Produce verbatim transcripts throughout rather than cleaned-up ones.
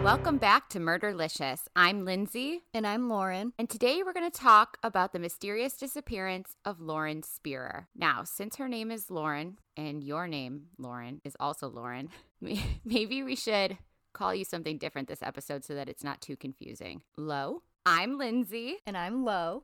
Welcome back to Murderlicious. I'm Lindsay. And I'm Lauren. And today we're going to talk about the mysterious disappearance of Lauren Spearer. Now, since her name is Lauren and your name, Lauren, is also Lauren, maybe we should call you something different this episode so that it's not too confusing. Lo, I'm Lindsay. And I'm Lo.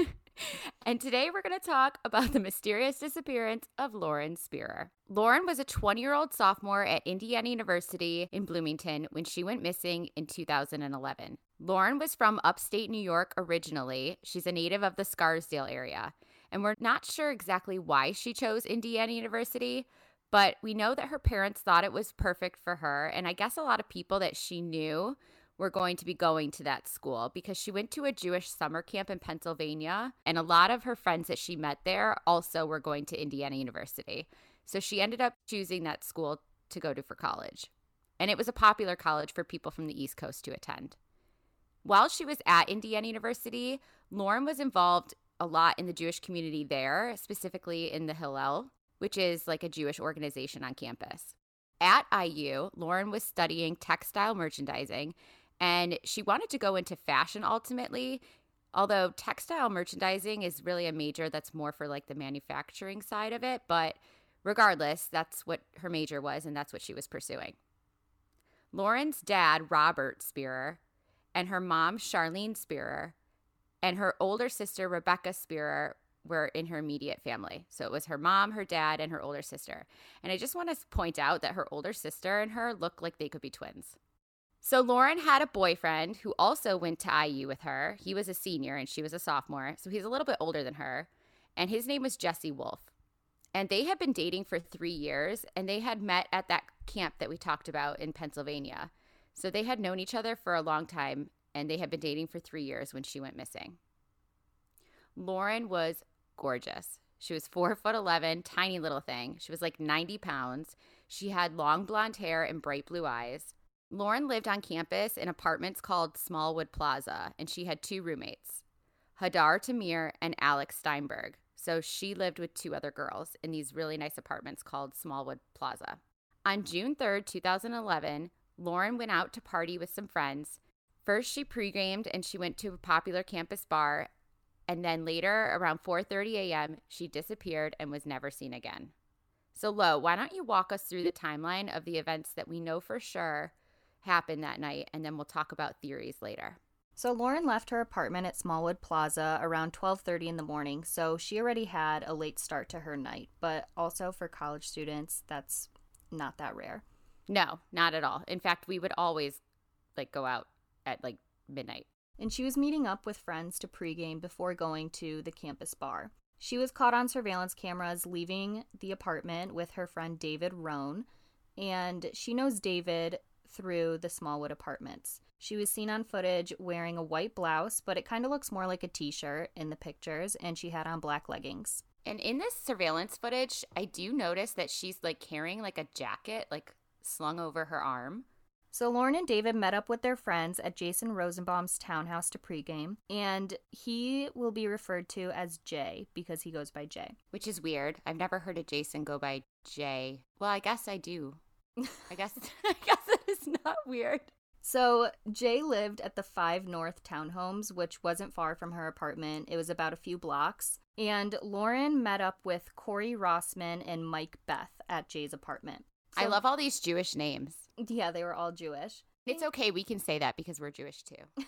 And today we're going to talk about the mysterious disappearance of Lauren Spearer. Lauren was a twenty-year-old sophomore at Indiana University in Bloomington when she went missing in two thousand eleven. Lauren was from upstate New York originally. She's a native of the Scarsdale area. And we're not sure exactly why she chose Indiana University, but we know that her parents thought it was perfect for her. And I guess a lot of people that she knew were going to be going to that school because she went to a Jewish summer camp in Pennsylvania, and a lot of her friends that she met there also were going to Indiana University. So she ended up choosing that school to go to for college. And it was a popular college for people from the East Coast to attend. While she was at Indiana University, Lauren was involved a lot in the Jewish community there, specifically in the Hillel, which is like a Jewish organization on campus. At I U, Lauren was studying textile merchandising, and she wanted to go into fashion ultimately, although textile merchandising is really a major that's more for like the manufacturing side of it. But regardless, that's what her major was, and that's what she was pursuing. Lauren's dad, Robert Spearer, and her mom, Charlene Spearer, and her older sister, Rebecca Spearer, were in her immediate family. So it was her mom, her dad, and her older sister. And I just want to point out that her older sister and her look like they could be twins. So Lauren had a boyfriend who also went to I U with her. He was a senior and she was a sophomore, so he's a little bit older than her. And his name was Jesse Wolf. And they had been dating for three years, and they had met at that camp that we talked about in Pennsylvania. So they had known each other for a long time, and they had been dating for three years when she went missing. Lauren was gorgeous. She was four foot eleven, tiny little thing. She was like ninety pounds. She had long blonde hair and bright blue eyes. Lauren lived on campus in apartments called Smallwood Plaza, and she had two roommates, Hadar Tamir and Alex Steinberg. So she lived with two other girls in these really nice apartments called Smallwood Plaza. On June third, two thousand eleven, Lauren went out to party with some friends. First, she pre-gamed and she went to a popular campus bar, and then later, around four thirty a.m., she disappeared and was never seen again. So, Lo, why don't you walk us through the timeline of the events that we know for sure happened that night, and then we'll talk about theories later. So Lauren left her apartment at Smallwood Plaza around twelve thirty in the morning, so she already had a late start to her night. But also for college students, that's not that rare. No, not at all. In fact, we would always like go out at like midnight. And she was meeting up with friends to pregame before going to the campus bar. She was caught on surveillance cameras leaving the apartment with her friend David Rohn, and she knows David through the Smallwood apartments. She was seen on footage wearing a white blouse, but it kind of looks more like a t-shirt in the pictures, and she had on black leggings. And in this surveillance footage, I do notice that she's like carrying like a jacket, like slung over her arm. So Lauren and David met up with their friends at Jason Rosenbaum's townhouse to pregame, and he will be referred to as Jay because he goes by Jay. Which is weird. I've never heard a Jason go by Jay. Well, I guess I do. I guess I guess it is not weird. So Jay lived at the Five North townhomes, which wasn't far from her apartment. It was about a few blocks. And Lauren met up with Corey Rossman and Mike Beth at Jay's apartment. So, I love all these Jewish names. Yeah, they were all Jewish. It's okay. We can say that because we're Jewish too.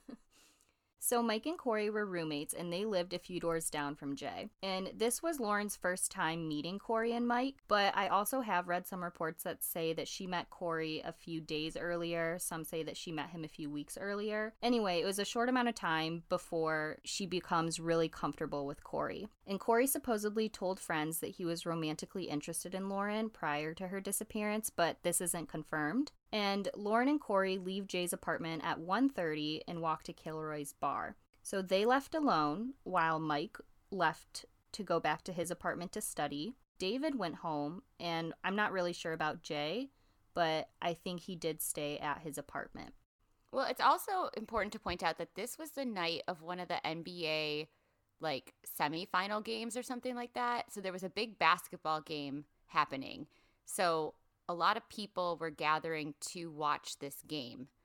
So Mike and Corey were roommates, and they lived a few doors down from Jay. And this was Lauren's first time meeting Corey and Mike, but I also have read some reports that say that she met Corey a few days earlier. Some say that she met him a few weeks earlier. Anyway, it was a short amount of time before she becomes really comfortable with Corey. And Corey supposedly told friends that he was romantically interested in Lauren prior to her disappearance, but this isn't confirmed. And Lauren and Corey leave Jay's apartment at one thirty and walk to Kilroy's bar. So they left alone while Mike left to go back to his apartment to study. David went home, and I'm not really sure about Jay, but I think he did stay at his apartment. Well, it's also important to point out that this was the night of one of the N B A like semifinal games or something like that. So there was a big basketball game happening. So a lot of people were gathering to watch this game.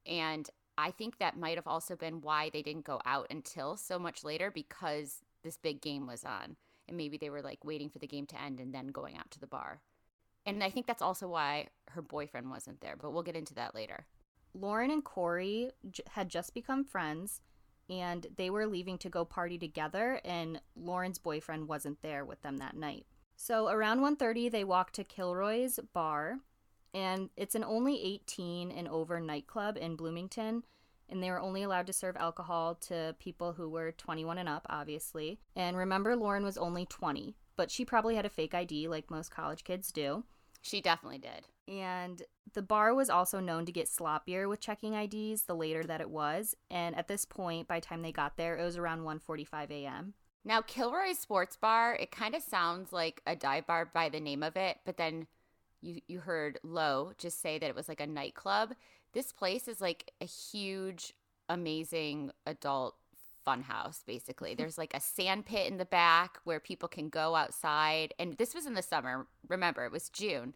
And I think that might have also been why they didn't go out until so much later, because this big game was on. And maybe they were like waiting for the game to end and then going out to the bar. And I think that's also why her boyfriend wasn't there, but we'll get into that later. Lauren and Corey j- had just become friends, and they were leaving to go party together, and Lauren's boyfriend wasn't there with them that night. So around one thirty, they walked to Kilroy's bar, and it's an only eighteen and over nightclub in Bloomington, and they were only allowed to serve alcohol to people who were twenty-one and up, obviously. And remember, Lauren was only twenty, but she probably had a fake I D like most college kids do. She definitely did. And the bar was also known to get sloppier with checking I Ds the later that it was. And at this point, by the time they got there, it was around one forty-five a.m. Now, Kilroy's Sports Bar, it kind of sounds like a dive bar by the name of it, but then you, you heard Lo just say that it was like a nightclub. This place is like a huge, amazing adult funhouse, basically. There's like a sand pit in the back where people can go outside. And this was in the summer. Remember, it was June.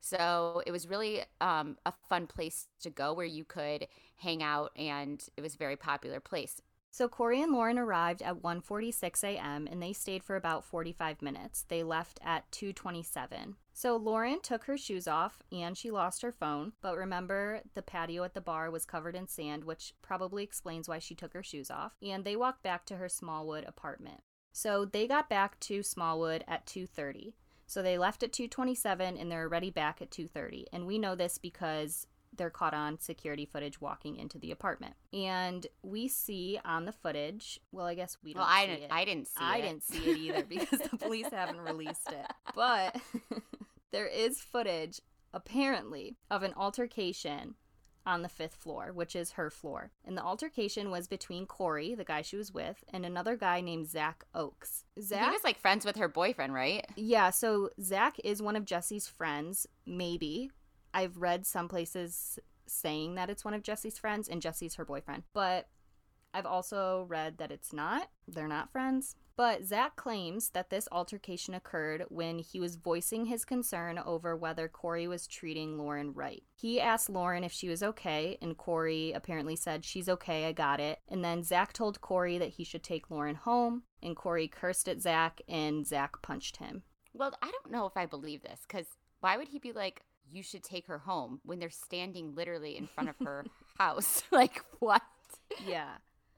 So it was really um, a fun place to go where you could hang out, and it was a very popular place. So Corey and Lauren arrived at one forty-six a.m. and they stayed for about forty-five minutes. They left at two twenty-seven. So Lauren took her shoes off and she lost her phone. But remember, the patio at the bar was covered in sand, which probably explains why she took her shoes off. And they walked back to her Smallwood apartment. So they got back to Smallwood at two thirty. So they left at two twenty-seven and they're already back at two thirty. And we know this because they're caught on security footage walking into the apartment. And we see on the footage, well, I guess we don't well, I see didn't, it. I didn't see I it. didn't see it either because the police haven't released it. But there is footage, apparently, of an altercation on the fifth floor, which is her floor. And the altercation was between Corey, the guy she was with, and another guy named Zach Oakes. Zach, He was like friends with her boyfriend, right? yeah, so Zach is one of Jesse's friends, maybe. I've read some places saying that it's one of Jesse's friends and Jesse's her boyfriend. But I've also read that it's not. They're not friends. But Zach claims that this altercation occurred when he was voicing his concern over whether Corey was treating Lauren right. He asked Lauren if she was okay, and Corey apparently said, "She's okay, I got it." And then Zach told Corey that he should take Lauren home, and Corey cursed at Zach, and Zach punched him. Well, I don't know if I believe this, because why would he be like, you should take her home when they're standing literally in front of her house? Like, what? Yeah.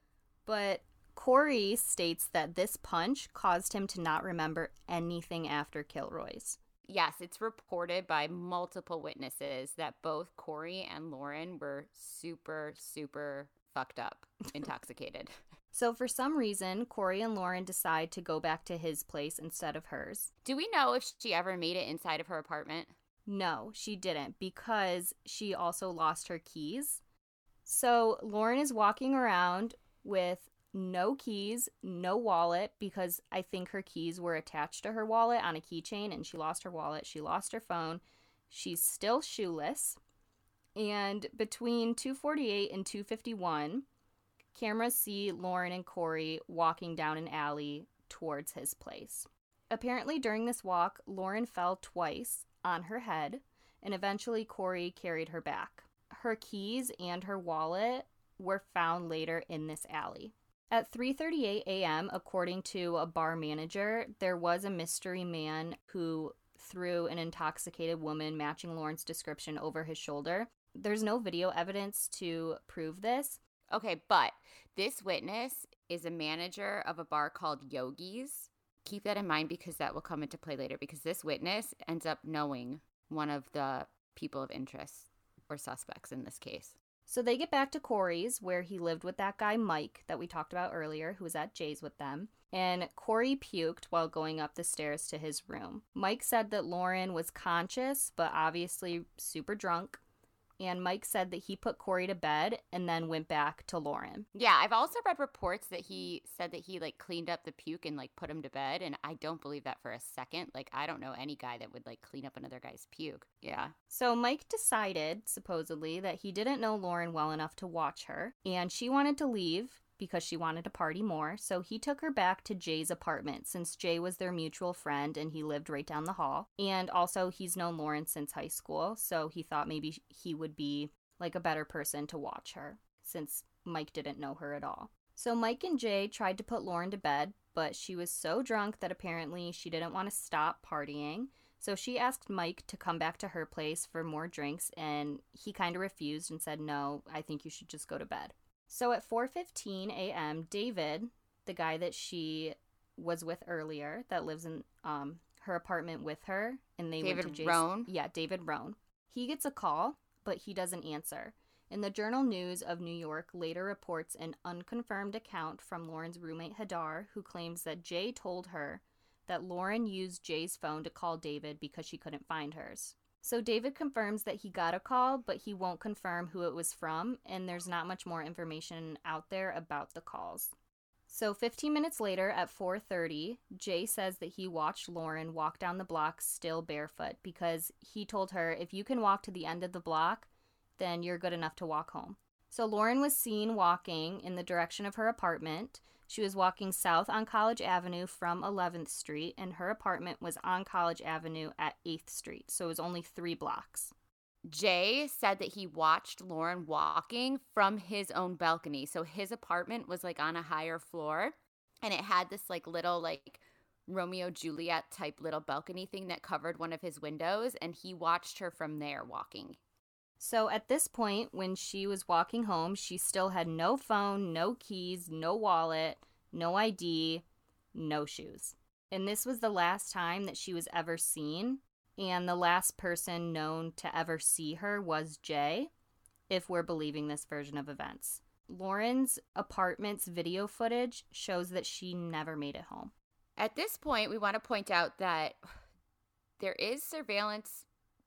But Corey states that this punch caused him to not remember anything after Kilroy's. Yes, it's reported by multiple witnesses that both Corey and Lauren were super, super fucked up, intoxicated. So for some reason, Corey and Lauren decide to go back to his place instead of hers. Do we know if she ever made it inside of her apartment? No, she didn't, because she also lost her keys. So Lauren is walking around with no keys, no wallet, because I think her keys were attached to her wallet on a keychain, and she lost her wallet. She lost her phone. She's still shoeless. And between two forty-eight and two fifty-one, cameras see Lauren and Corey walking down an alley towards his place. Apparently, during this walk, Lauren fell twice on her head, and eventually Corey carried her back. Her keys and her wallet were found later in this alley. At three thirty-eight a.m., according to a bar manager, there was a mystery man who threw an intoxicated woman matching Lauren's description over his shoulder. There's no video evidence to prove this. Okay, but this witness is a manager of a bar called Yogi's. Keep that in mind because that will come into play later, because this witness ends up knowing one of the people of interest or suspects in this case. So they get back to Corey's, where he lived with that guy Mike that we talked about earlier, who was at Jay's with them. And Corey puked while going up the stairs to his room. Mike said that Lauren was conscious, but obviously super drunk. And Mike said that he put Corey to bed and then went back to Lauren. Yeah, I've also read reports that he said that he, like, cleaned up the puke and, like, put him to bed. And I don't believe that for a second. Like, I don't know any guy that would, like, clean up another guy's puke. Yeah. So Mike decided, supposedly, that he didn't know Lauren well enough to watch her. And she wanted to leave because she wanted to party more. So he took her back to Jay's apartment, since Jay was their mutual friend and he lived right down the hall. And also, he's known Lauren since high school, so he thought maybe he would be like a better person to watch her, since Mike didn't know her at all. So Mike and Jay tried to put Lauren to bed, but she was so drunk that apparently she didn't want to stop partying. So she asked Mike to come back to her place for more drinks, and he kind of refused and said, no, I think you should just go to bed. So at four fifteen a.m., David, the guy that she was with earlier, that lives in um, her apartment with her, and they David went to Jay's... Rohn? Yeah, David Rohn. He gets a call, but he doesn't answer. And the Journal News of New York later reports an unconfirmed account from Lauren's roommate Hadar, who claims that Jay told her that Lauren used Jay's phone to call David because she couldn't find hers. So David confirms that he got a call, but he won't confirm who it was from, and there's not much more information out there about the calls. So fifteen minutes later at four thirty, Jay says that he watched Lauren walk down the block still barefoot because he told her, if you can walk to the end of the block, then you're good enough to walk home. So Lauren was seen walking in the direction of her apartment. She was walking south on College Avenue from eleventh Street, and her apartment was on College Avenue at eighth Street, so it was only three blocks. Jay said that he watched Lauren walking from his own balcony. So his apartment was like on a higher floor, and it had this like little like Romeo Juliet type little balcony thing that covered one of his windows, and he watched her from there walking. So at this point, when she was walking home, she still had no phone, no keys, no wallet, no I D, no shoes. And this was the last time that she was ever seen. And the last person known to ever see her was Jay, if we're believing this version of events. Lauren's apartment's video footage shows that she never made it home. At this point, we want to point out that there is surveillance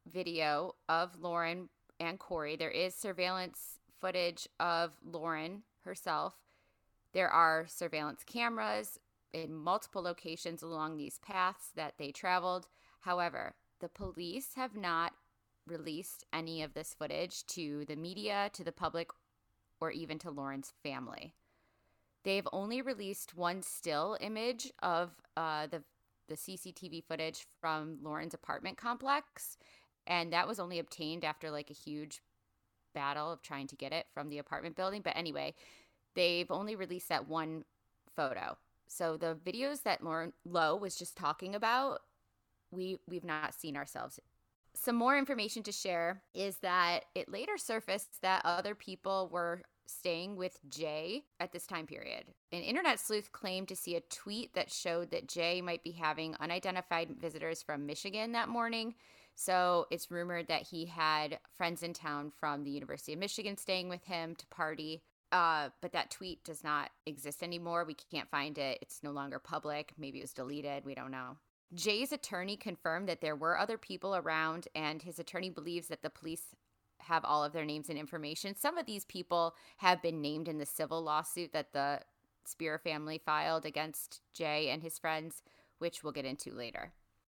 video of Lauren and Corey. There is surveillance footage of Lauren herself. There are surveillance cameras in multiple locations along these paths that they traveled. However, the police have not released any of this footage to the media, to the public, or even to Lauren's family. They've only released one still image of uh, the, the C C T V footage from Lauren's apartment complex, and that was only obtained after like a huge battle of trying to get it from the apartment building. But anyway, they've only released that one photo. So the videos that Lauren Lowe was just talking about, we, we've not seen ourselves. Some more information to share is that it later surfaced that other people were staying with Jay at this time period. An internet sleuth claimed to see a tweet that showed that Jay might be having unidentified visitors from Michigan that morning. So it's rumored that he had friends in town from the University of Michigan staying with him to party. Uh, but that tweet does not exist anymore. We can't find it. It's no longer public. Maybe it was deleted. We don't know. Jay's attorney confirmed that there were other people around, and his attorney believes that the police have all of their names and information. Some of these people have been named in the civil lawsuit that the Spierer family filed against Jay and his friends, which we'll get into later.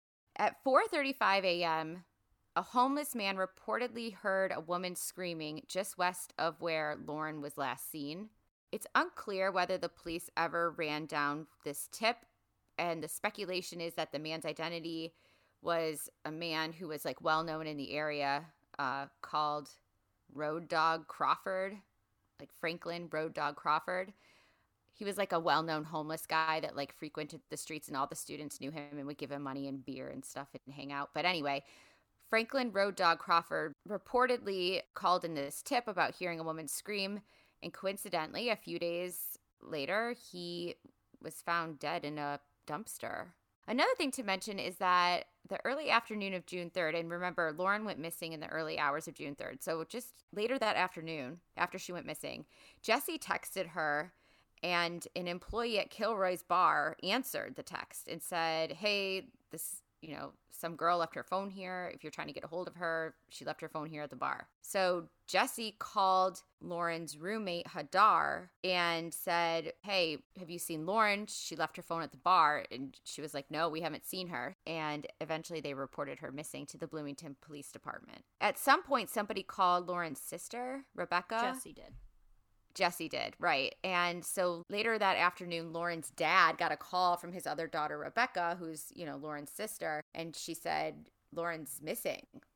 At four thirty-five a.m., a homeless man reportedly heard a woman screaming just west of where Lauren was last seen. It's unclear whether the police ever ran down this tip, and the speculation is that the man's identity was a man who was like well known in the area, uh, called Road Dog Crawford, like Franklin Road Dog Crawford. He was like a well-known homeless guy that like frequented the streets, and all the students knew him and would give him money and beer and stuff and hang out. But anyway, Franklin Road Dog Crawford reportedly called in this tip about hearing a woman scream, and coincidentally, a few days later, he was found dead in a dumpster. Another thing to mention is that the early afternoon of June third, and remember, Lauren went missing in the early hours of June third, so just later that afternoon, after she went missing, Jesse texted her, and an employee at Kilroy's bar answered the text and said, hey, this, you know, some girl left her phone here. If you're trying to get a hold of her, she left her phone here at the bar. So Jesse called Lauren's roommate, Hadar, and said, hey, have you seen Lauren? She left her phone at the bar. And she was like, no, we haven't seen her. And eventually they reported her missing to the Bloomington Police Department. At some point, somebody called Lauren's sister, Rebecca. Jesse did. Jesse did, right. And so later that afternoon, Lauren's dad got a call from his other daughter, Rebecca, who's, you know, Lauren's sister. And she said, Lauren's missing.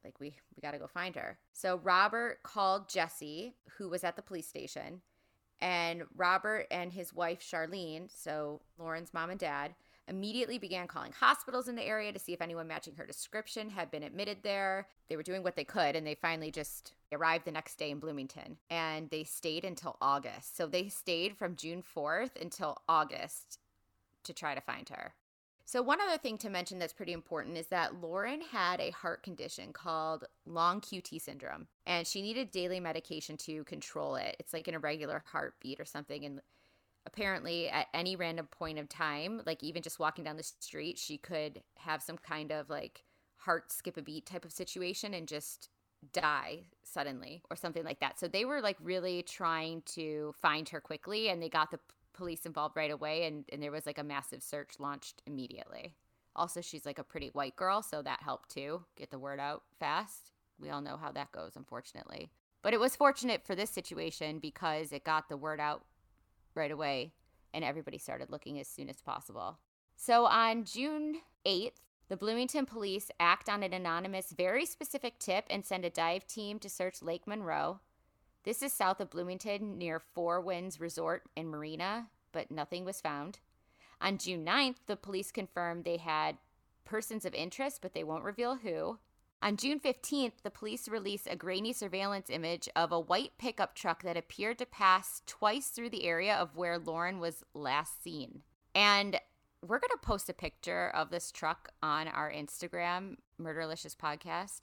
Like, we, we got to go find her. So Robert called Jesse, who was at the police station. And Robert and his wife, Charlene, so Lauren's mom and dad, immediately began calling hospitals in the area to see if anyone matching her description had been admitted there. They were doing what they could, and they finally just arrived the next day in Bloomington. And they stayed until August. So they stayed from June fourth until August to try to find her. So one other thing to mention that's pretty important is that Lauren had a heart condition called long Q T syndrome, and she needed daily medication to control it. It's like an irregular heartbeat or something, and apparently at any random point of time, like even just walking down the street, she could have some kind of like heart skip a beat type of situation and just die suddenly or something like that. So they were like really trying to find her quickly, and they got the police involved right away, and, and there was like a massive search launched immediately. Also, she's like a pretty white girl, so that helped too, get the word out fast. We all know how that goes, unfortunately. But it was fortunate for this situation because it got the word out right away, and everybody started looking as soon as possible. So on June eighth, the Bloomington police act on an anonymous, very specific tip and send a dive team to search Lake Monroe. This is south of Bloomington near Four Winds Resort and Marina, but nothing was found. On June ninth, the police confirmed they had persons of interest, but they won't reveal who. On June fifteenth, the police released a grainy surveillance image of a white pickup truck that appeared to pass twice through the area of where Lauren was last seen. And we're going to post a picture of this truck on our Instagram, Murderlicious Podcast.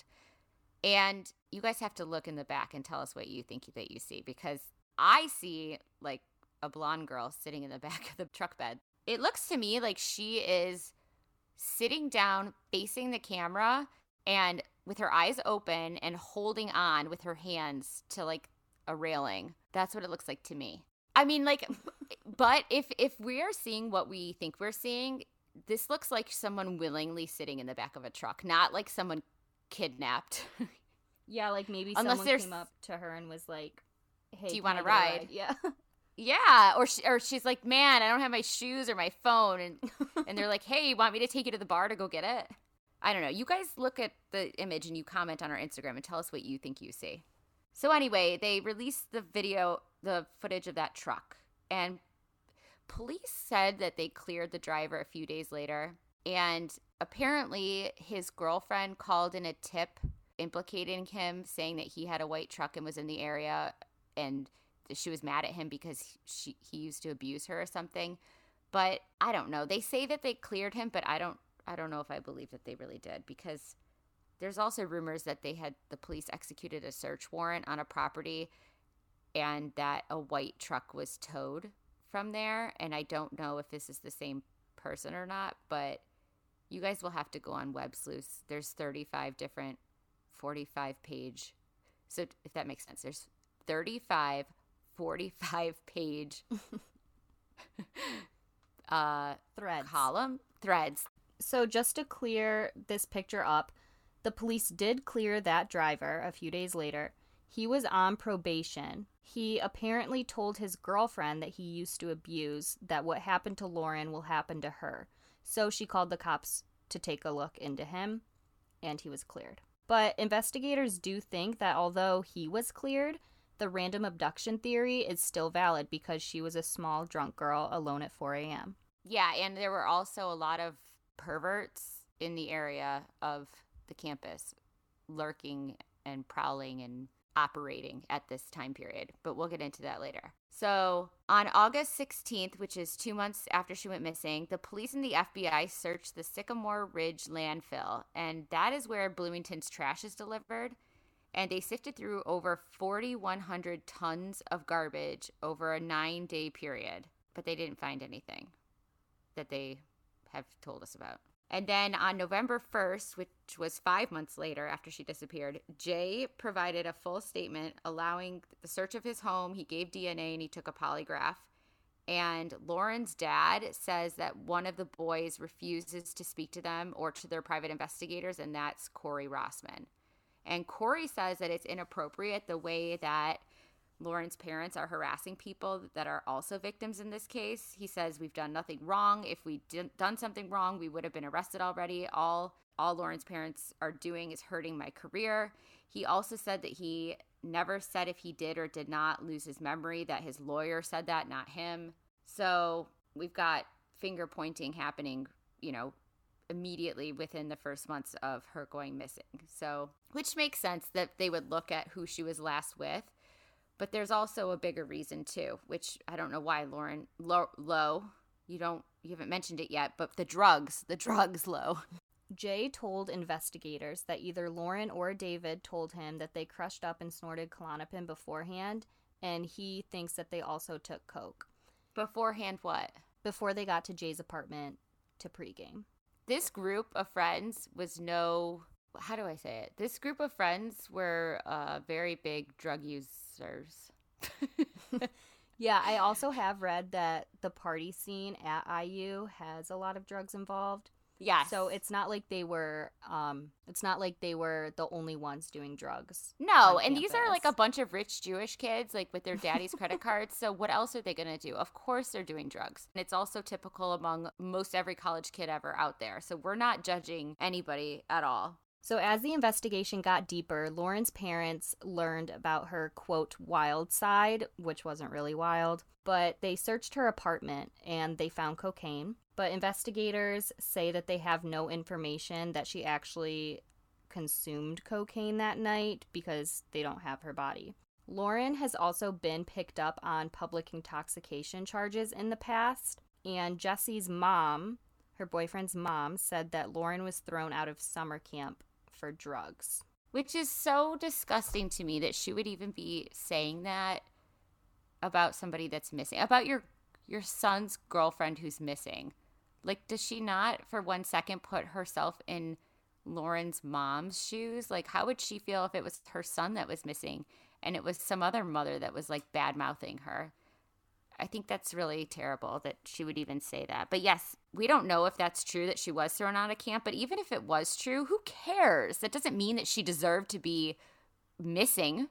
And you guys have to look in the back and tell us what you think that you see, because I see like a blonde girl sitting in the back of the truck bed. It looks to me like she is sitting down facing the camera and with her eyes open and holding on with her hands to like a railing. That's what it looks like to me. I mean, like, but if if we are seeing what we think we're seeing, this looks like someone willingly sitting in the back of a truck, not like someone kidnapped. Yeah, like maybe Unless someone there's... came up to her and was like, hey, do you want want to ride? ride? Yeah. Yeah, or she, or she's like, man, I don't have my shoes or my phone, and and they're like, hey, you want me to take you to the bar to go get it? I don't know. You guys look at the image and you comment on our Instagram and tell us what you think you see. So anyway, they released the video, the footage of that truck, and police said that they cleared the driver a few days later, and apparently his girlfriend called in a tip implicating him, saying that he had a white truck and was in the area, and she was mad at him because she he used to abuse her or something. But I don't know. They say that they cleared him, but I don't I don't know if I believe that they really did, because there's also rumors that they had the police executed a search warrant on a property and that a white truck was towed from there, and I don't know if this is the same person or not, but you guys will have to go on Web Sleuths. There's thirty-five different forty-five page, so if that makes sense, there's thirty-five forty-five page uh Threads. column threads. So just to clear this picture up, the police did clear that driver a few days later. He was on probation. He apparently told his girlfriend that he used to abuse, that what happened to Lauren will happen to her. So she called the cops to take a look into him, and he was cleared. But investigators do think that although he was cleared, the random abduction theory is still valid because she was a small drunk girl alone at four a.m. Yeah, and there were also a lot of perverts in the area of the campus lurking and prowling and operating at this time period, but we'll get into that later. So on August sixteenth, which is two months after she went missing, the police and the F B I searched the Sycamore Ridge landfill, and that is where Bloomington's trash is delivered, and they sifted through over forty-one hundred tons of garbage over a nine-day period, but they didn't find anything that they have told us about. And then on November first, which was five months later after she disappeared, Jay provided a full statement allowing the search of his home. He gave D N A and he took a polygraph. And Lauren's dad says that one of the boys refuses to speak to them or to their private investigators, and that's Corey Rossman. And Corey says that it's inappropriate the way that Lauren's parents are harassing people that are also victims in this case. He says, we've done nothing wrong. If we'd done something wrong, we would have been arrested already. All all Lauren's parents are doing is hurting my career. He also said that he never said if he did or did not lose his memory, that his lawyer said that, not him. So we've got finger pointing happening, you know, immediately within the first months of her going missing. So, which makes sense that they would look at who she was last with. But there's also a bigger reason too, which I don't know why Lauren, Lo, Lo you don't, you haven't mentioned it yet, but the drugs, the drugs, Lo. Jay told investigators that either Lauren or David told him that they crushed up and snorted Klonopin beforehand, and he thinks that they also took coke. Beforehand what? Before they got to Jay's apartment to pregame. This group of friends was no, how do I say it? This group of friends were uh, very big drug users. Yeah, I also have read that the party scene at I U has a lot of drugs involved. Yes. So it's not like they were um it's not like they were the only ones doing drugs. No, and these are like a bunch of rich Jewish kids, like with their daddy's credit cards. So what else are they going to do? Of course they're doing drugs. And it's also typical among most every college kid ever out there. So we're not judging anybody at all. So as the investigation got deeper, Lauren's parents learned about her, quote, wild side, which wasn't really wild, but they searched her apartment and they found cocaine. But investigators say that they have no information that she actually consumed cocaine that night because they don't have her body. Lauren has also been picked up on public intoxication charges in the past, and Jesse's mom, her boyfriend's mom, said that Lauren was thrown out of summer camp for drugs. Which is so disgusting to me that she would even be saying that about somebody that's missing, about your your son's girlfriend who's missing. Like, does she not for one second put herself in Lauren's mom's shoes? Like, how would she feel if it was her son that was missing and it was some other mother that was like bad mouthing her? I think that's really terrible that she would even say that. But yes, we don't know if that's true that she was thrown out of camp. But even if it was true, who cares? That doesn't mean that she deserved to be missing.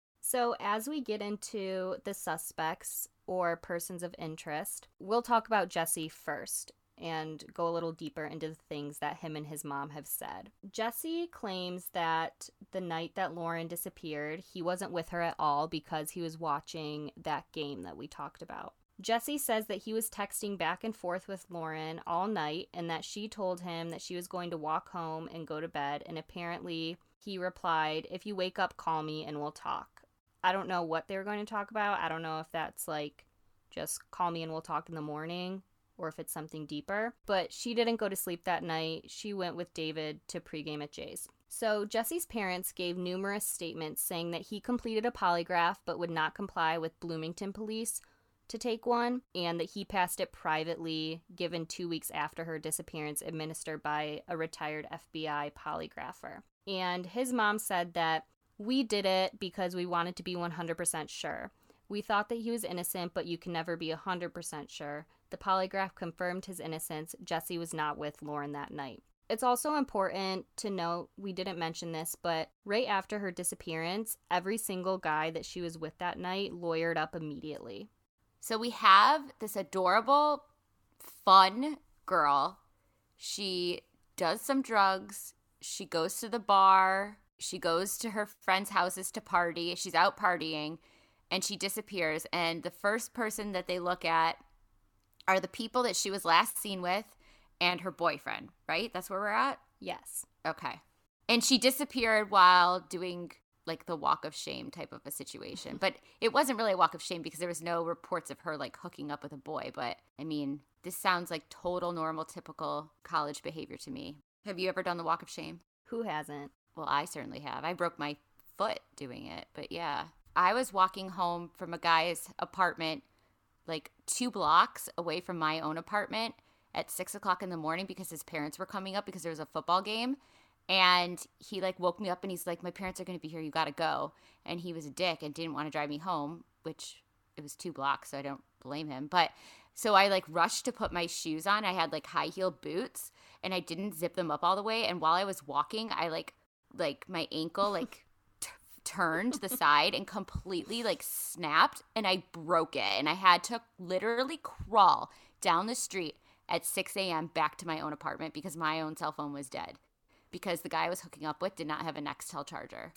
So as we get into the suspects or persons of interest, we'll talk about Jesse first and go a little deeper into the things that him and his mom have said. Jesse claims that the night that Lauren disappeared, he wasn't with her at all because he was watching that game that we talked about. Jesse says that he was texting back and forth with Lauren all night and that she told him that she was going to walk home and go to bed, and apparently he replied, "If you wake up, call me and we'll talk." I don't know what they were going to talk about. I don't know if that's like just call me and we'll talk in the morning, or if it's something deeper. But she didn't go to sleep that night. She went with David to pregame at Jay's. So Jesse's parents gave numerous statements saying that he completed a polygraph but would not comply with Bloomington police to take one, and that he passed it privately, given two weeks after her disappearance, administered by a retired F B I polygrapher. And his mom said that we did it because we wanted to be one hundred percent sure. We thought that he was innocent, but you can never be one hundred percent sure. The polygraph confirmed his innocence. Jesse was not with Lauren that night. It's also important to note, we didn't mention this, but right after her disappearance, every single guy that she was with that night lawyered up immediately. So we have this adorable, fun girl. She does some drugs. She goes to the bar. She goes to her friends' houses to party. She's out partying, and she disappears. And the first person that they look at are the people that she was last seen with and her boyfriend, right? That's where we're at? Yes. Okay. And she disappeared while doing like the walk of shame type of a situation. But it wasn't really a walk of shame because there was no reports of her like hooking up with a boy. But I mean, this sounds like total normal, typical college behavior to me. Have you ever done the walk of shame? Who hasn't? Well, I certainly have. I broke my foot doing it. But yeah, I was walking home from a guy's apartment like two blocks away from my own apartment at six o'clock in the morning because his parents were coming up because there was a football game. And he like woke me up and he's like, my parents are going to be here. You got to go. And he was a dick and didn't want to drive me home, which it was two blocks. So I don't blame him. But so I like rushed to put my shoes on. I had like high heel boots and I didn't zip them up all the way. And while I was walking, I like, like my ankle, like t- turned the side and completely like snapped, and I broke it. And I had to literally crawl down the street at six a.m. back to my own apartment because my own cell phone was dead because the guy I was hooking up with did not have a Nextel charger.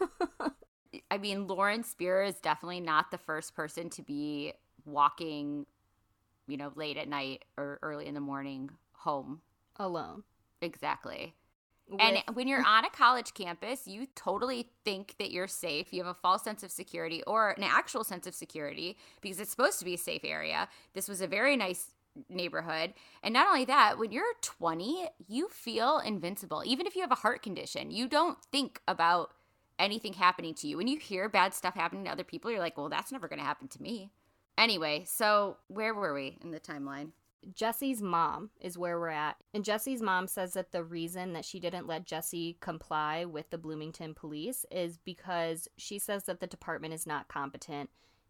I mean, Lauren Spear is definitely not the first person to be walking, you know, late at night or early in the morning home. Alone. Exactly. With- And when you're on a college campus, you totally think that you're safe. You have a false sense of security or an actual sense of security because it's supposed to be a safe area. This was a very nice neighborhood. And not only that, when you're twenty, you feel invincible. Even if you have a heart condition, you don't think about anything happening to you. When you hear bad stuff happening to other people, you're like, well, that's never going to happen to me. Anyway, so where were we in the timeline? Jesse's mom is where we're at. And Jesse's mom says that the reason that she didn't let Jesse comply with the Bloomington police is because she says that the department is not competent.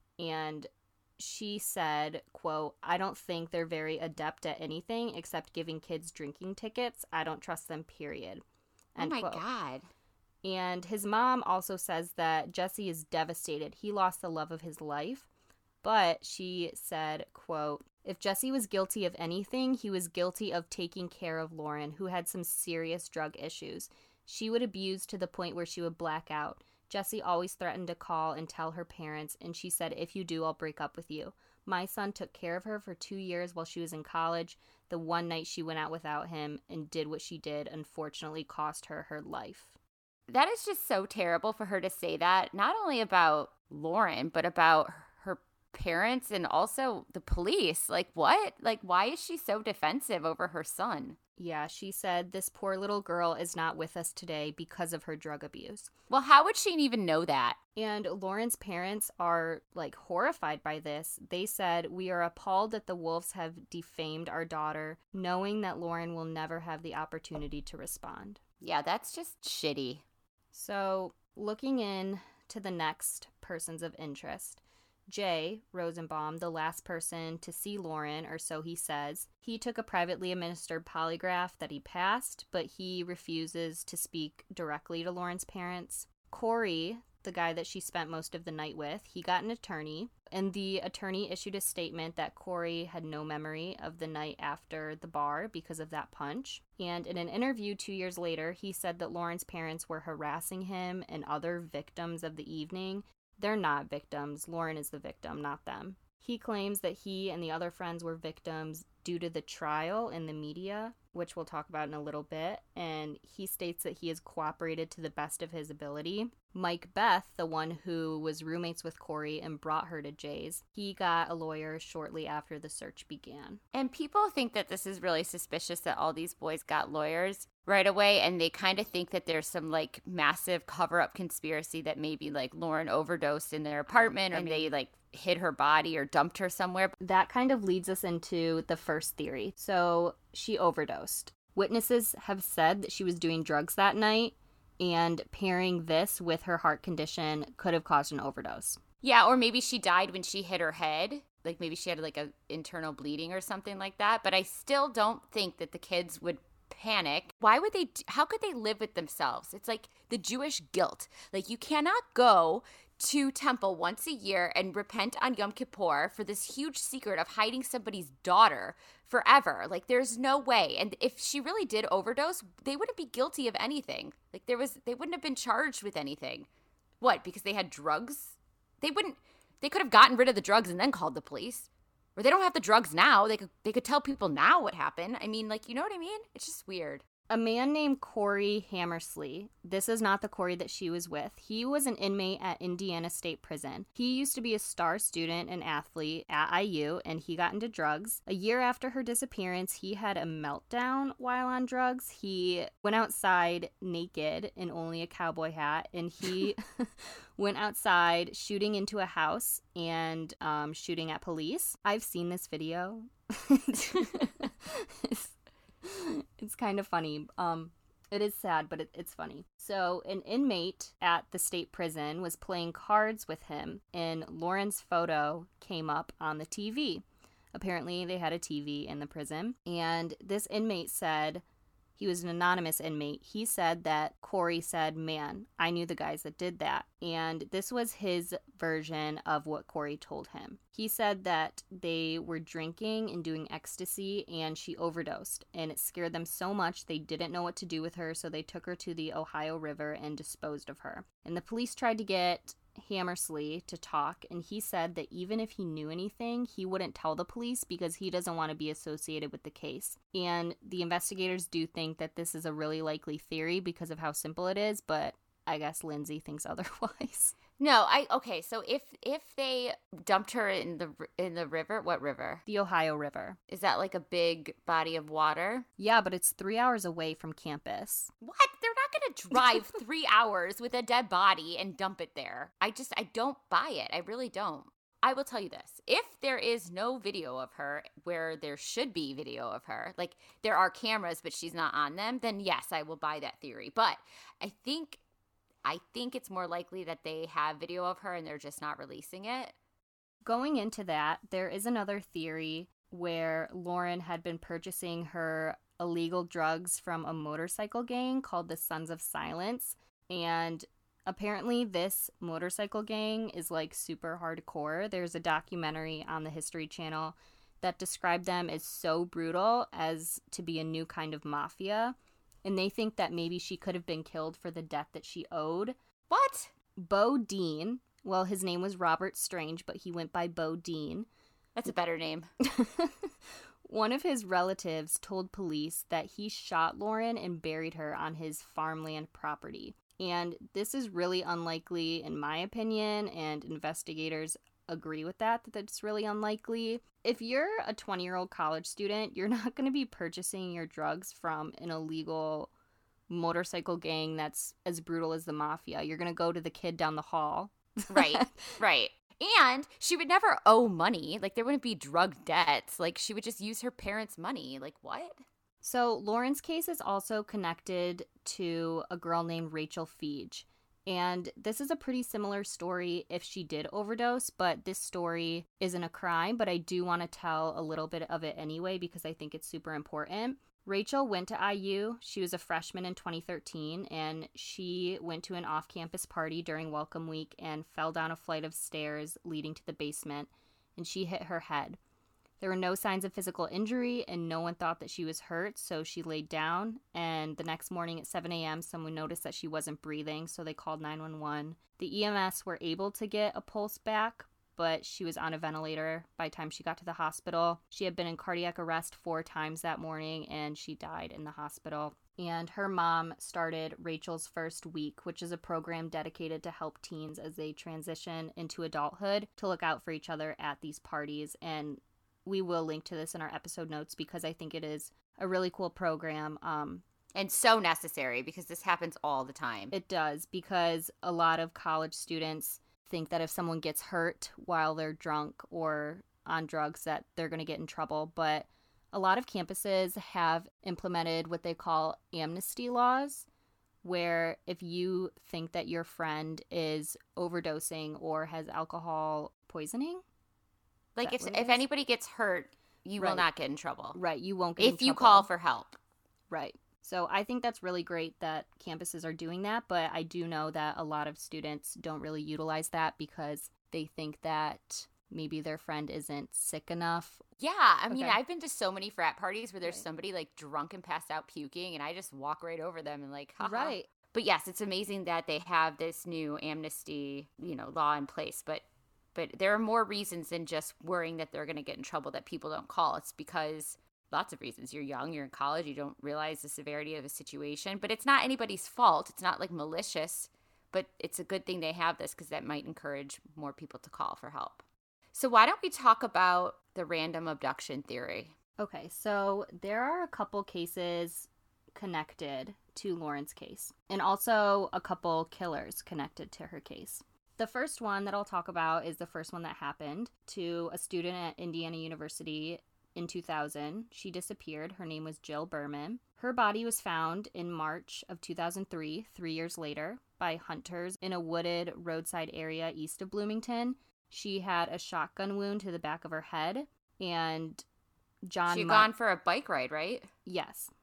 And she said, quote, I don't think they're very adept at anything except giving kids drinking tickets. I don't trust them, period. End oh my quote. God. And his mom also says that Jesse is devastated. He lost the love of his life. But she said, quote, if Jesse was guilty of anything, he was guilty of taking care of Lauren, who had some serious drug issues. She would abuse to the point where she would black out. Jesse always threatened to call and tell her parents, and she said, if you do, I'll break up with you. My son took care of her for two years while she was in college. The one night she went out without him and did what she did, unfortunately, cost her her life. That is just so terrible for her to say that, not only about Lauren, but about her parents and also the police. Like, what? Like, why is she so defensive over her son? Yeah, she said this poor little girl is not with us today because of her drug abuse. Well, how would she even know that? And Lauren's parents are, like, horrified by this. They said, we are appalled that the wolves have defamed our daughter, knowing that Lauren will never have the opportunity to respond. Yeah, that's just shitty. So, looking in to the next persons of interest, Jay Rosenbaum, the last person to see Lauren, or so he says, he took a privately administered polygraph that he passed, but he refuses to speak directly to Lauren's parents. Corey, the guy that she spent most of the night with, he got an attorney, and the attorney issued a statement that Corey had no memory of the night after the bar because of that punch. And in an interview two years later, he said that Lauren's parents were harassing him and other victims of the evening. They're not victims. Lauren is the victim, not them. He claims that he and the other friends were victims due to the trial in the media, which we'll talk about in a little bit, and he states that he has cooperated to the best of his ability. Mike Beth, the one who was roommates with Corey and brought her to Jay's, he got a lawyer shortly after the search began. And people think that this is really suspicious that all these boys got lawyers right away, and they kind of think that there's some like massive cover-up conspiracy that maybe like Lauren overdosed in their apartment, or they like hid her body or dumped her somewhere. That kind of leads us into the first theory. So she overdosed. Witnesses have said that she was doing drugs that night, and pairing this with her heart condition could have caused an overdose. Yeah, or maybe she died when she hit her head. Like maybe she had like a internal bleeding or something like that. But I still don't think that the kids would panic. Why would they? How could they live with themselves? It's like the Jewish guilt. Like you cannot go to temple once a year and repent on Yom Kippur for this huge secret of hiding somebody's daughter forever. Like there's no way. And if she really did overdose, they wouldn't be guilty of anything. Like there was, they wouldn't have been charged with anything. What? Because they had drugs? They wouldn't. They could have gotten rid of the drugs and then called the police. Or they don't have the drugs now. They could they could tell people now what happened. I mean, like, you know what I mean? It's just weird. A man named Corey Hammersley, this is not the Corey that she was with. He was an inmate at Indiana State Prison. He used to be a star student and athlete at I U, and he got into drugs. A year after her disappearance, he had a meltdown while on drugs. He went outside naked in only a cowboy hat, and he went outside shooting into a house and um, shooting at police. I've seen this video. it's, It's kind of funny. Um, it is sad, but it, it's funny. So an inmate at the state prison was playing cards with him, and Lauren's photo came up on the T V. Apparently, they had a T V in the prison, and this inmate said, He was an anonymous inmate. He said that Corey said, man, I knew the guys that did that. And this was his version of what Corey told him. He said that they were drinking and doing ecstasy and she overdosed. And it scared them so much they didn't know what to do with her, so they took her to the Ohio River and disposed of her. And the police tried to get Hammersley to talk, and he said that even if he knew anything, he wouldn't tell the police because he doesn't want to be associated with the case. And the investigators do think that this is a really likely theory because of how simple it is, but I guess Lindsay thinks otherwise. No, I okay. So if if they dumped her in the in the river, what river? The Ohio River. Is that like a big body of water? Yeah, but it's three hours away from campus. What? They're not going to drive three hours with a dead body and dump it there. I just I don't buy it. I really don't. I will tell you this. If there is no video of her where there should be video of her, like there are cameras but she's not on them, then yes, I will buy that theory. But I think I think it's more likely that they have video of her and they're just not releasing it. Going into that, there is another theory where Lauren had been purchasing her illegal drugs from a motorcycle gang called the Sons of Silence. And apparently this motorcycle gang is like super hardcore. There's a documentary on the History Channel that described them as so brutal as to be a new kind of mafia. And they think that maybe she could have been killed for the debt that she owed. What? Bo Dean, well, his name was Robert Strange, but he went by Bo Dean. That's a better name. One of his relatives told police that he shot Lauren and buried her on his farmland property. And this is really unlikely, in my opinion, and investigators agree with that, that that's really unlikely. If you're a twenty-year-old college student, you're not going to be purchasing your drugs from an illegal motorcycle gang that's as brutal as the mafia. You're going to go to the kid down the hall. Right, right. And she would never owe money. Like, there wouldn't be drug debts. Like, she would just use her parents' money. Like, what? So Lauren's case is also connected to a girl named Rachel Feige. And this is a pretty similar story if she did overdose, but this story isn't a crime, but I do want to tell a little bit of it anyway because I think it's super important. Rachel went to I U. She was a freshman in twenty thirteen, and she went to an off-campus party during Welcome Week and fell down a flight of stairs leading to the basement, and she hit her head. There were no signs of physical injury, and no one thought that she was hurt, so she laid down, and the next morning at seven a.m., someone noticed that she wasn't breathing, so they called nine one one. The E M S were able to get a pulse back, but she was on a ventilator by the time she got to the hospital. She had been in cardiac arrest four times that morning, and she died in the hospital. And her mom started Rachel's First Week, which is a program dedicated to help teens as they transition into adulthood to look out for each other at these parties. And we will link to this in our episode notes because I think it is a really cool program. Um, and so necessary because this happens all the time. It does, because a lot of college students think that if someone gets hurt while they're drunk or on drugs that they're going to get in trouble. But a lot of campuses have implemented what they call amnesty laws, where if you think that your friend is overdosing or has alcohol poisoning, like if if anybody gets hurt, you right. will not get in trouble. Right, you won't get in if trouble. you call for help. Right. So I think that's really great that campuses are doing that, but I do know that a lot of students don't really utilize that because they think that maybe their friend isn't sick enough. Yeah, I mean, okay. I've been to so many frat parties where there's right. somebody like drunk and passed out puking, and I just walk right over them and like, haha. Right. But yes, it's amazing that they have this new amnesty, you know, law in place, but but there are more reasons than just worrying that they're going to get in trouble that people don't call. It's because lots of reasons. You're young, you're in college, you don't realize the severity of a situation, but it's not anybody's fault. It's not like malicious, but it's a good thing they have this because that might encourage more people to call for help. So why don't we talk about the random abduction theory? Okay, so there are a couple cases connected to Lauren's case, and also a couple killers connected to her case. The first one that I'll talk about is the first one that happened to a student at Indiana University in two thousand. She disappeared. Her name was Jill Berman. Her body was found in March of two thousand three, three years later, by hunters in a wooded roadside area east of Bloomington. She had a shotgun wound to the back of her head, and John... She'd Ma- gone for a bike ride, right? Yes.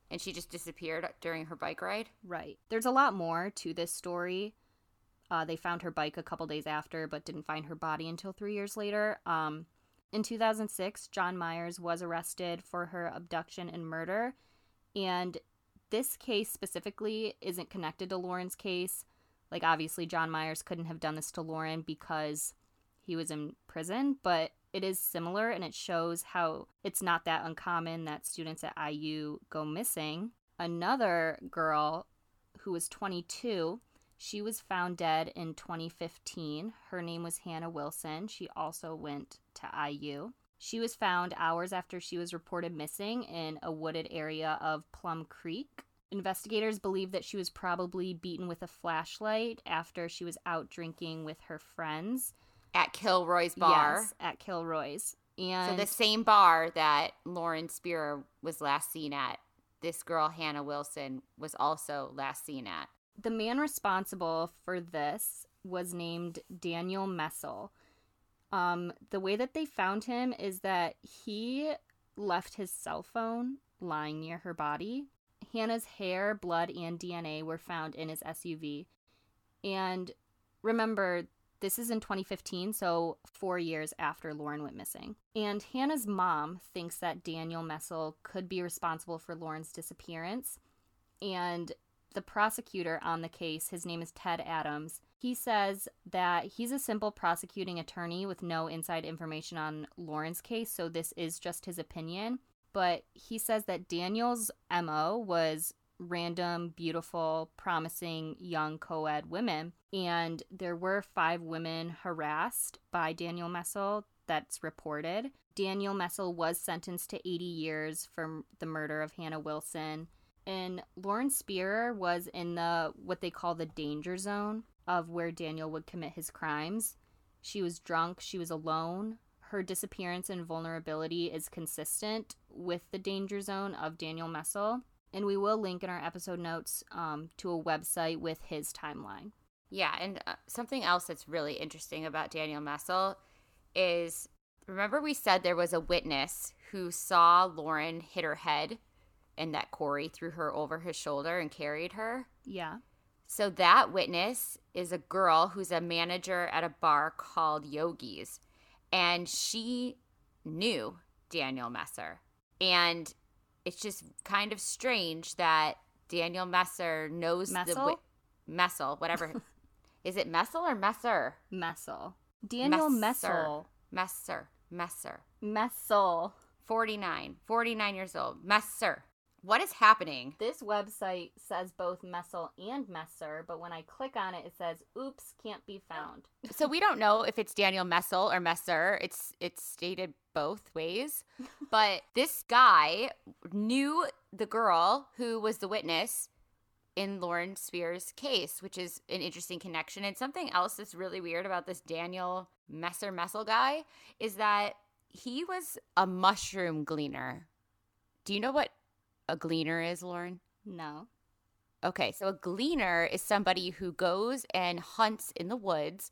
And she just disappeared during her bike ride? Right. There's a lot more to this story. Uh, they found her bike a couple days after, but didn't find her body until three years later. Um, in two thousand six, John Myers was arrested for her abduction and murder. And this case specifically isn't connected to Lauren's case. Like, obviously, John Myers couldn't have done this to Lauren because he was in prison, but it is similar, and it shows how it's not that uncommon that students at I U go missing. Another girl who was twenty-two, she was found dead in twenty fifteen. Her name was Hannah Wilson. She also went to I U. She was found hours after she was reported missing in a wooded area of Plum Creek. Investigators believe that she was probably beaten with a flashlight after she was out drinking with her friends. At Kilroy's bar? Yes, at Kilroy's. And so the same bar that Lauren Spearer was last seen at, this girl, Hannah Wilson, was also last seen at. The man responsible for this was named Daniel Messel. Um, the way that they found him is that he left his cell phone lying near her body. Hannah's hair, blood, and D N A were found in his S U V. And remember, this is in twenty fifteen, so four years after Lauren went missing. And Hannah's mom thinks that Daniel Messel could be responsible for Lauren's disappearance. And the prosecutor on the case, his name is Ted Adams, he says that he's a simple prosecuting attorney with no inside information on Lauren's case, so this is just his opinion. But he says that Daniel's M O was random, beautiful, promising young co-ed women. And there were five women harassed by Daniel Messel that's reported. Daniel Messel was sentenced to eighty years for the murder of Hannah Wilson. And Lauren Spearer was in the what they call the danger zone of where Daniel would commit his crimes. She was drunk. She was alone. Her disappearance and vulnerability is consistent with the danger zone of Daniel Messel. And we will link in our episode notes um, to a website with his timeline. Yeah, and uh, something else that's really interesting about Daniel Messel is, remember we said there was a witness who saw Lauren hit her head and that Corey threw her over his shoulder and carried her? Yeah. So that witness is a girl who's a manager at a bar called Yogi's. And she knew Daniel Messer. And it's just kind of strange that Daniel Messer knows Messel? the wi- Messel, whatever. Is it Messel or Messer? Messel. Daniel Messel. Messer. Messer. Messel. forty-nine. forty-nine years old. Messer. What is happening? This website says both Messel and Messer, but when I click on it, it says, oops, can't be found. So we don't know if it's Daniel Messel or Messer. It's it's stated both ways. But this guy knew the girl who was the witness in Lauren Spear's case, which is an interesting connection. And something else that's really weird about this Daniel Messer Messel guy is that he was a mushroom gleaner. Do you know what a gleaner is, Lauren? No. Okay, so a gleaner is somebody who goes and hunts in the woods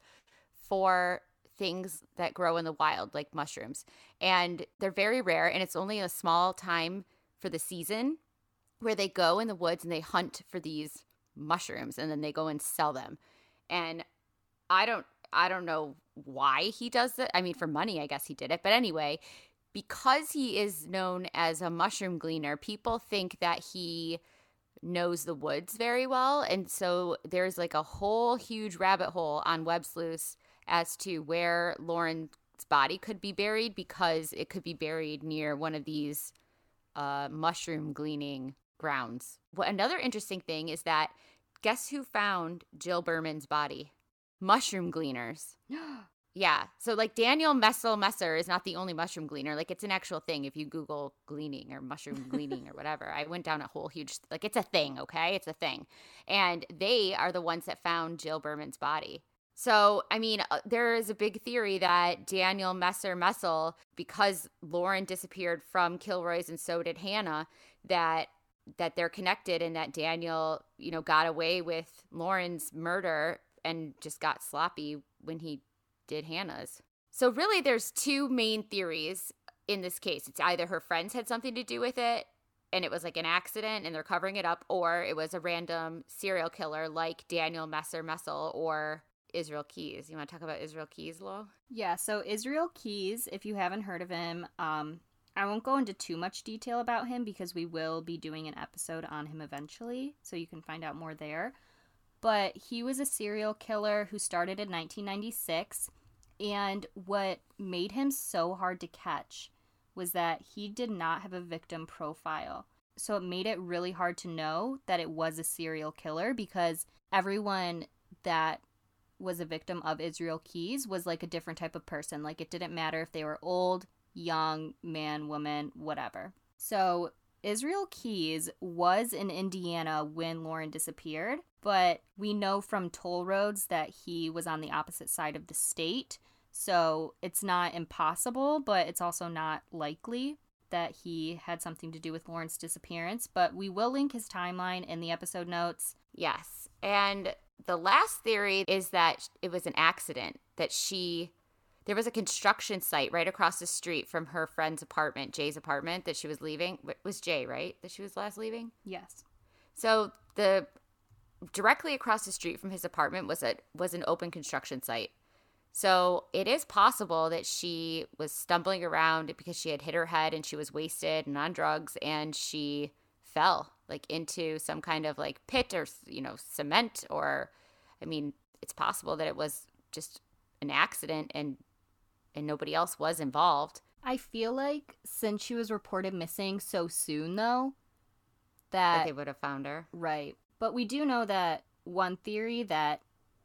for things that grow in the wild, like mushrooms. And they're very rare, and it's only a small time for the season where they go in the woods and they hunt for these mushrooms, and then they go and sell them. And I don't I don't know why he does it. I mean, for money, I guess he did it. But anyway, because he is known as a mushroom gleaner, people think that he knows the woods very well. And so there's like a whole huge rabbit hole on Web Sleuths as to where Lauren's body could be buried, because it could be buried near one of these uh, mushroom gleaning grounds. Well, another interesting thing is that guess who found Jill Berman's body? Mushroom gleaners. Yeah. So like Daniel Messel Messer is not the only mushroom gleaner. Like it's an actual thing. If you Google gleaning or mushroom gleaning or whatever, I went down a whole huge, like it's a thing. Okay. It's a thing. And they are the ones that found Jill Berman's body. So, I mean, uh, there is a big theory that Daniel Messer Messel, because Lauren disappeared from Kilroy's and so did Hannah, that that they're connected, and that Daniel, you know, got away with Lauren's murder and just got sloppy when he did Hannah's. So really there's two main theories in this case. It's either her friends had something to do with it and it was like an accident and they're covering it up, or it was a random serial killer like Daniel Messer Messel or Israel Keys. You want to talk about Israel Keys, Lo? Yeah, so Israel Keys, if you haven't heard of him, um, I won't go into too much detail about him because we will be doing an episode on him eventually, so you can find out more there. But he was a serial killer who started in nineteen ninety-six, and what made him so hard to catch was that he did not have a victim profile. So it made it really hard to know that it was a serial killer because everyone that was a victim of Israel Keys was like a different type of person. Like it didn't matter if they were old, young, man, woman, whatever. So Israel Keys was in Indiana when Lauren disappeared, but we know from toll roads that he was on the opposite side of the state. So it's not impossible, but it's also not likely that he had something to do with Lauren's disappearance. But we will link his timeline in the episode notes. Yes. And the last theory is that it was an accident, that she, there was a construction site right across the street from her friend's apartment, Jay's apartment, that she was leaving. It was Jay, right? That she was last leaving? Yes. So the, directly across the street from his apartment was a, was an open construction site. So it is possible that she was stumbling around because she had hit her head and she was wasted and on drugs and she fell like into some kind of like pit or, you know, cement, or, I mean, it's possible that it was just an accident and and nobody else was involved. I feel like since she was reported missing so soon though, that, that they would have found her. Right. But we do know that one theory that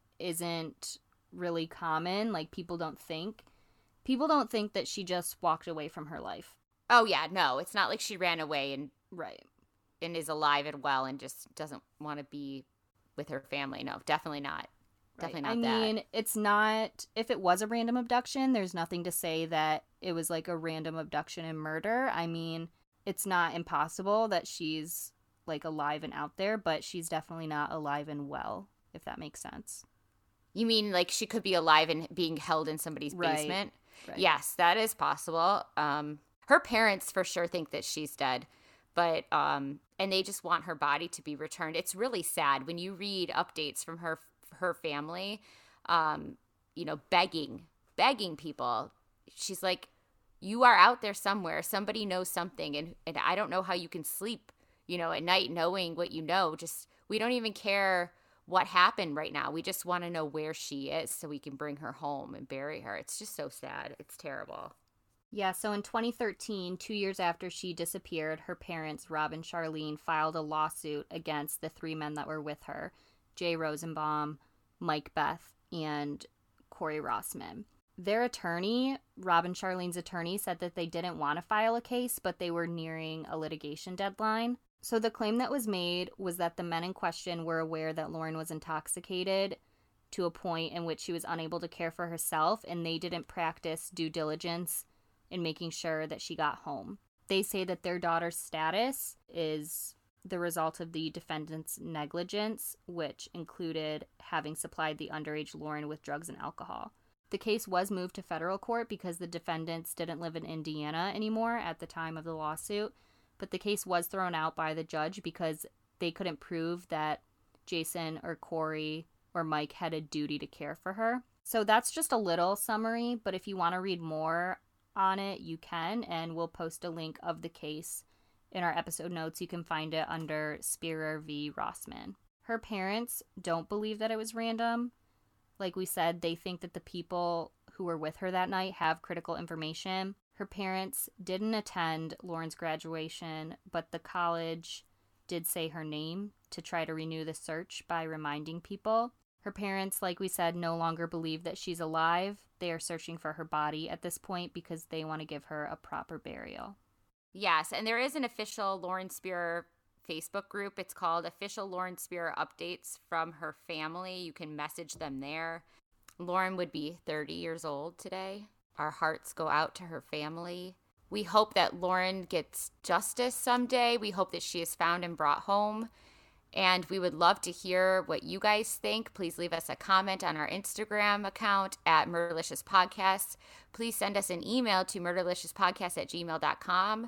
isn't really common, like people don't think, people don't think that she just walked away from her life. Oh yeah, no, it's not like she ran away and right and is alive and well and just doesn't want to be with her family. No, definitely not. Right. Definitely not I that. mean, it's not, if it was a random abduction, there's nothing to say that it was like a random abduction and murder. I mean, it's not impossible that she's like alive and out there, but she's definitely not alive and well, if that makes sense. You mean like she could be alive and being held in somebody's right. basement? Right. Yes, that is possible. Um, her parents for sure think that she's dead, but um, and they just want her body to be returned. It's really sad when you read updates from her her family, um, you know, begging, begging people. She's like, you are out there somewhere. Somebody knows something, and and I don't know how you can sleep, you know, at night knowing what you know. Just we don't even care what happened right now. We just want to know where she is so we can bring her home and bury her. It's just so sad. It's terrible. Yeah, so in twenty thirteen, two years after she disappeared, her parents, Rob and Charlene, filed a lawsuit against the three men that were with her, Jay Rosenbaum, Mike Beth, and Corey Rossman. Their attorney, Rob and Charlene's attorney, said that they didn't want to file a case, but they were nearing a litigation deadline. So the claim that was made was that the men in question were aware that Lauren was intoxicated to a point in which she was unable to care for herself, and they didn't practice due diligence in making sure that she got home. They say that their daughter's status is the result of the defendant's negligence, which included having supplied the underage Lauren with drugs and alcohol. The case was moved to federal court because the defendants didn't live in Indiana anymore at the time of the lawsuit, but the case was thrown out by the judge because they couldn't prove that Jason or Corey or Mike had a duty to care for her. So that's just a little summary, but if you want to read more on it, you can, and we'll post a link of the case in our episode notes. You can find it under Spearer v. Rossman. Her parents don't believe that it was random. Like we said, they think that the people who were with her that night have critical information. Her parents didn't attend Lauren's graduation, but the college did say her name to try to renew the search by reminding people. Her parents, like we said, no longer believe that she's alive. They are searching for her body at this point because they want to give her a proper burial. Yes, and there is an official Lauren Spearer Facebook group. It's called Official Lauren Spearer Updates from Her Family. You can message them there. Lauren would be thirty years old today. Our hearts go out to her family. We hope that Lauren gets justice someday. We hope that she is found and brought home. And we would love to hear what you guys think. Please leave us a comment on our Instagram account at Murderlicious Podcast. Please send us an email to murderliciouspodcast at gmail dot com.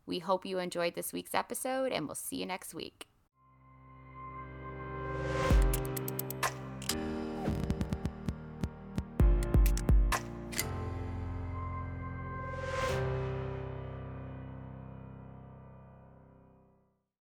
We hope you enjoyed this week's episode, and we'll see you next week.